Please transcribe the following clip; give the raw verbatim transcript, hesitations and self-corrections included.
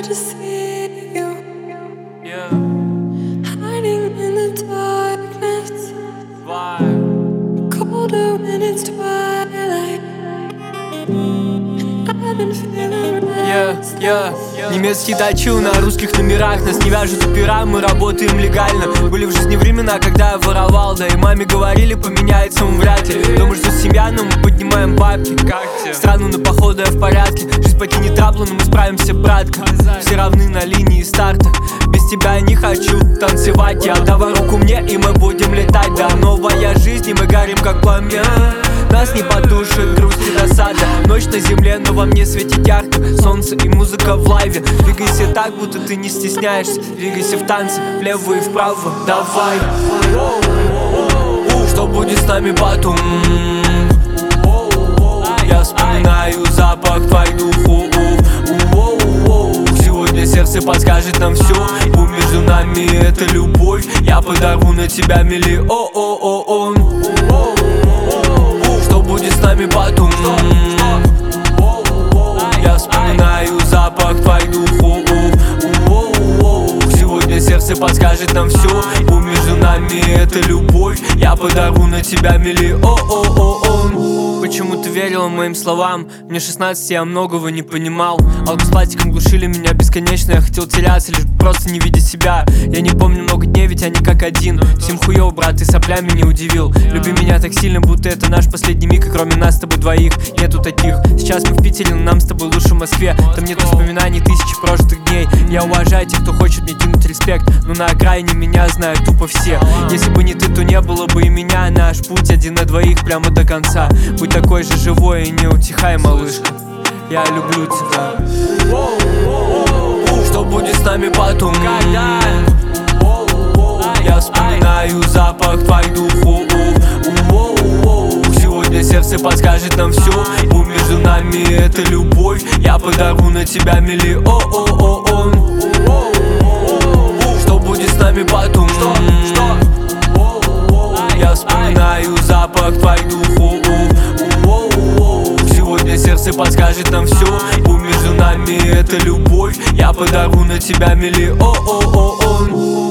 to see you. Yeah. Hiding in the darkness. Why? Colder when it's twilight. I've been feeling Yeah, restless. yeah. Немецкий дачу на русских номерах. Нас не вяжут опера, мы работаем легально. Были в жизни времена, когда я воровал. Да и маме говорили, поменяется он вряд ли. Дома ждет семья, но мы поднимаем бабки. Как тебе? Страну на походу я в порядке. Жизнь покинет траблу, но мы справимся, братка. Все равны на линии старта. Без тебя я не хочу танцевать. Я давай руку мне, и мы будем летать. Да, новая жизнь, и мы горим как пламя. Нас не потушит грусть и досада. Ночь на земле, но во мне светит ярко. Солнце и музыка в лайве. Двигайся так, будто ты не стесняешься. Двигайся в танце, влево и вправо. Давай. Что будет с нами потом? Я вспоминаю запах твоих духов. Сегодня сердце подскажет нам все. Будь между нами это любовь. Я подарю на тебя миллион. Что будет с нами потом? Я вспоминаю запах твоих духов. Сегодня сердце подскажет нам все. Будь между нами это любовь. Я подарю на тебя миллион. Почему ты верила моим словам? Мне шестнадцать, я многого не понимал. Алкоголь с пластиком глушили меня бесконечно. Я хотел теряться, лишь просто не видя себя. Я не помню много дней, ведь они как один. Всем хуёво, брат, ты соплями не удивил. Люби меня так сильно, будто это наш последний миг. И кроме нас с тобой двоих нету таких. Сейчас мы в Питере, но нам с тобой лучше в Москве. Там нет воспоминаний тысячи прошлых дней. Я уважаю тех, кто хочет мне кинуть респект. Но на окраине меня знают тупо все. Если бы не ты, то не было бы и меня. Наш путь один на двоих прямо до конца. Будь такой же живой и не утихай, малышка. Я люблю тебя. Что будет с нами потом? Когда? Я вспоминаю запах твоих духов. Сегодня сердце подскажет нам все. Будь между нами это любовь. Я подарю на тебя миллион. Что будет с нами потом? Я вспоминаю запах твоих духов. Сегодня сердце подскажет нам все. Будь между нами это любовь. Я подарю на тебя миллион.